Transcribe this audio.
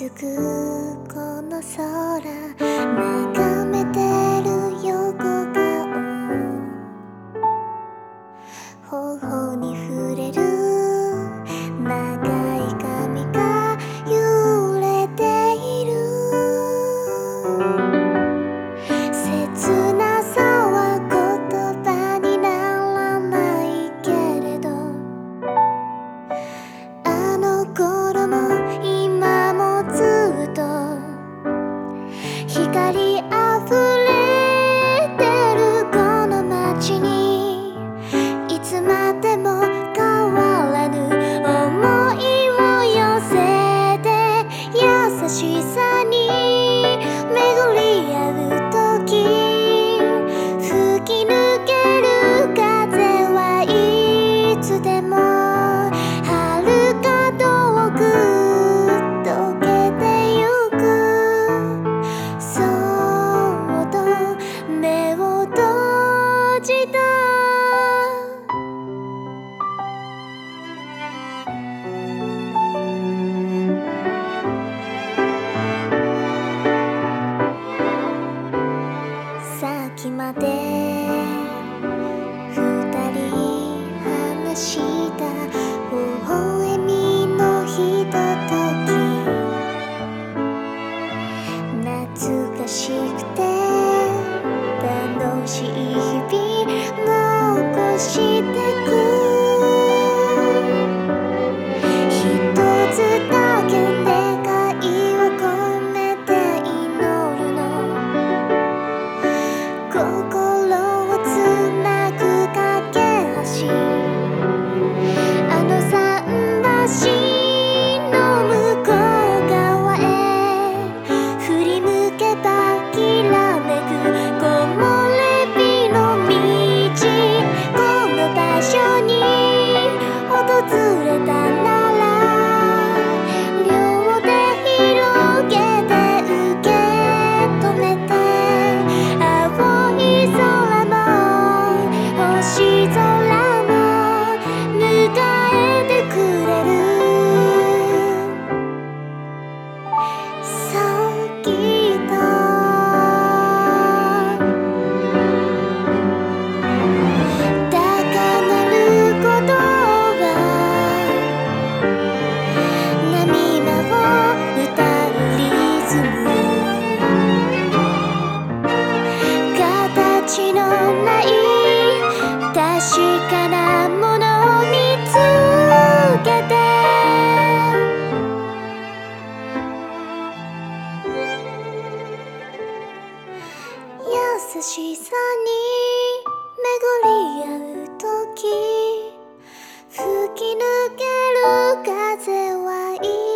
づくこの空眺めてる横顔頬に触れる長い髪が揺れている切なさは言葉にならないけれどあの頃も今もずっと光あふれてるこの街にいつまでも変わらぬ想いを寄せて優しさに巡り合う時吹き抜ける風はいつでも遥か遠く溶けてゆくそっと目を閉じたさっきまで二人話した微笑みのひととき懐かしくて楽しい日々残してく一つだけ願いを込めて祈るの心をつなぐ架け橋あの桟橋の向こう側へ振り向けばきらめく木漏れ日の道この場所に訪れたなら両手広げて受け止めて青い空も星空も迎えてくれるそうきっと高鳴る鼓動は波間を歌うリズム形のない確かなものを見つけて優しさに巡り合う時吹き抜ける風はい